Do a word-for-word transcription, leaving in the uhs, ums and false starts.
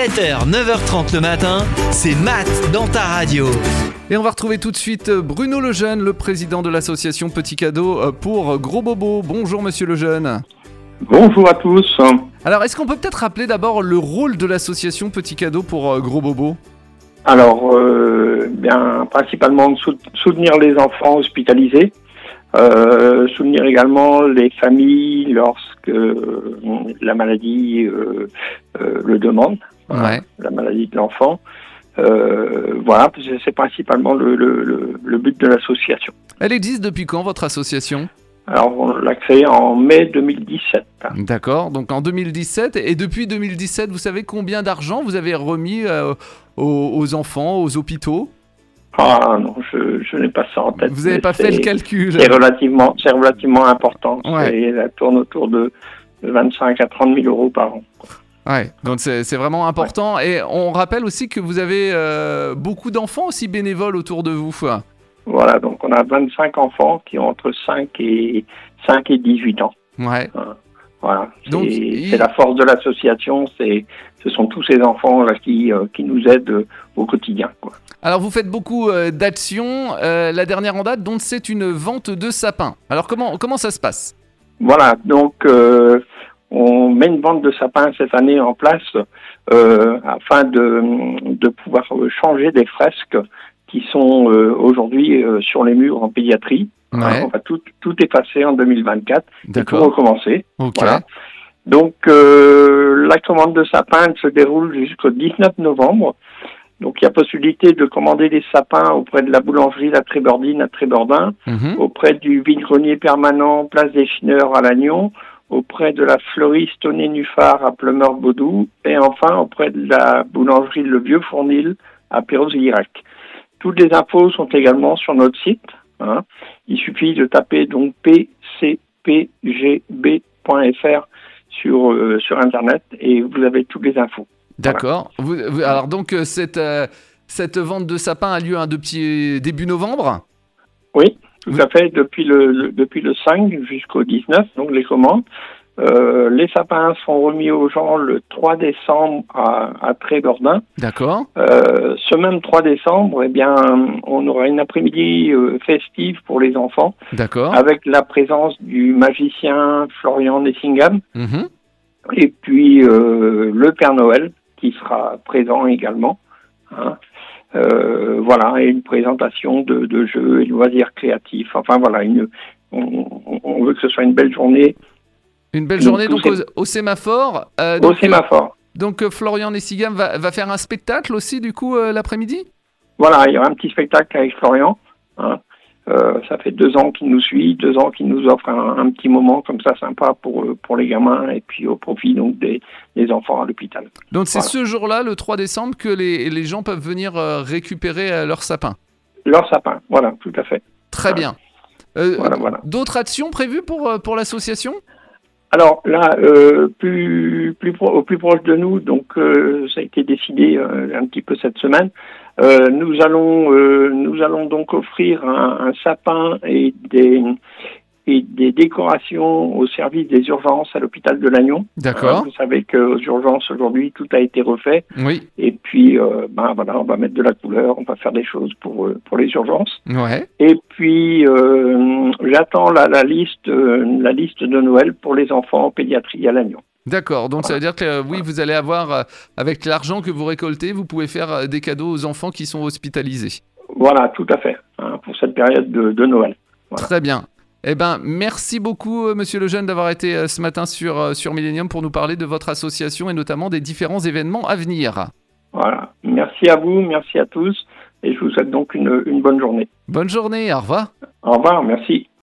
sept heures, neuf heures trente le matin, c'est Matt dans ta radio. Et on va retrouver tout de suite Bruno Lejeune, le président de l'association Petit Cadeau pour Gros Bobo. Bonjour Monsieur Lejeune. Bonjour à tous. Alors, est-ce qu'on peut peut-être rappeler d'abord le rôle de l'association Petit Cadeau pour Gros Bobo ? Alors, euh, bien, principalement de sou- soutenir les enfants hospitalisés, euh, soutenir également les familles lorsque euh, la maladie euh, euh, le demande, Ouais. la maladie de l'enfant. Euh, voilà, c'est, c'est principalement le, le, le, le but de l'association. Elle existe depuis quand, votre association ? Alors, on l'a créée en mai deux mille dix-sept. D'accord, donc en deux mille dix-sept. Et depuis deux mille dix-sept, vous savez combien d'argent vous avez remis euh, aux, aux enfants, aux hôpitaux ? Ah non, je, je n'ai pas ça en tête. Vous n'avez mais pas c'est- fait le calcul ? C'est relativement, c'est relativement important. Ouais. C'est, elle tourne autour de vingt-cinq à trente mille euros par an. Ouais, donc c'est, c'est vraiment important. Et on rappelle aussi que vous avez euh, beaucoup d'enfants aussi bénévoles autour de vous. Voilà, donc on a vingt-cinq enfants qui ont entre cinq et dix-huit ans. Ouais. Voilà, c'est, Donc, il- c'est la force de l'association, c'est, ce sont tous ces enfants là qui, euh, qui nous aident euh, au quotidien, quoi. Alors vous faites beaucoup euh, d'actions. Euh, la dernière en date, donc c'est une vente de sapins. Alors comment, comment ça se passe ? Voilà, donc euh, on met une vente de sapins cette année en place euh, afin de, de pouvoir changer des fresques qui sont euh, aujourd'hui euh, sur les murs en pédiatrie. Ouais. Hein, on va tout, tout effacer en deux mille vingt-quatre et tout D'accord. recommencer. Ok. Voilà. Donc euh, la commande de sapins elle se déroule jusqu'au dix-neuf novembre. Donc il y a possibilité de commander des sapins auprès de la boulangerie La Trébordine à Trébordin, Mhm. auprès du vide-grenier permanent Place des Chineurs à Lannion, auprès de la fleuriste au Nénuphar à Pleumeur-Baudou et enfin auprès de la boulangerie Le Vieux Fournil à Perros-Guirec. Toutes les infos sont également sur notre site. Hein. Il suffit de taper donc p c p g b point f r sur, euh, sur Internet et vous avez toutes les infos. D'accord. Vous, vous- alors donc euh, cette, euh, cette vente de sapins a lieu hein, depuis début novembre ? Oui, tout Oui. à fait, depuis le, le- depuis le cinq jusqu'au dix-neuf, donc les commandes. Euh, les sapins sont remis aux gens le trois décembre à, à Trébordin. D'accord. Euh, ce même trois décembre, eh bien, on aura une après-midi euh, festive pour les enfants, D'accord. avec la présence du magicien Florian Nessingham, Mhm. et puis euh, le Père Noël, qui sera présent également. Hein. Euh, voilà, et une présentation de, de jeux et de loisirs créatifs. Enfin voilà, une, on, on veut que ce soit une belle journée Une belle Donc, journée donc tous au, ces- au sémaphore. Euh, au donc, sémaphore. euh, donc euh, Florian Nessigam va, va faire un spectacle aussi du coup euh, l'après-midi ? Voilà, il y aura un petit spectacle avec Florian. Hein. Euh, ça fait deux ans qu'il nous suit, deux ans qu'il nous offre un, un petit moment comme ça sympa pour, euh, pour les gamins et puis au profit donc des, des enfants à l'hôpital. Donc c'est Voilà. ce jour-là, le trois décembre, que les, les gens peuvent venir euh, récupérer euh, leur sapin. Leur sapin, voilà, tout à fait. Très Ouais. bien. Euh, Voilà, voilà. D'autres actions prévues pour, euh, pour l'association ? Alors là, euh, plus, plus pro- au plus proche de nous, donc euh, ça a été décidé euh, un petit peu cette semaine. Euh, nous allons, euh, nous allons donc offrir un, un sapin et des et des décorations au service des urgences à l'hôpital de Lannion. D'accord. Hein, vous savez qu'aux urgences aujourd'hui tout a été refait Oui. et puis euh, ben voilà, on va mettre de la couleur, on va faire des choses pour euh, pour les urgences. Ouais. Et puis, euh, j'attends la, la liste, euh, la liste de Noël pour les enfants en pédiatrie à Lannion. D'accord. Donc ça veut dire que euh, oui, vous allez avoir, euh, avec l'argent que vous récoltez, vous pouvez faire euh, des cadeaux aux enfants qui sont hospitalisés. Voilà, tout à fait, hein, pour cette période de, de Noël. Voilà. Très bien. Eh ben, merci beaucoup, euh, Monsieur Lejeune, d'avoir été euh, ce matin sur, euh, sur Millennium pour nous parler de votre association et notamment des différents événements à venir. Voilà. Merci à vous, merci à tous, et je vous souhaite donc une, une bonne journée. Bonne journée, au revoir. Au revoir, merci.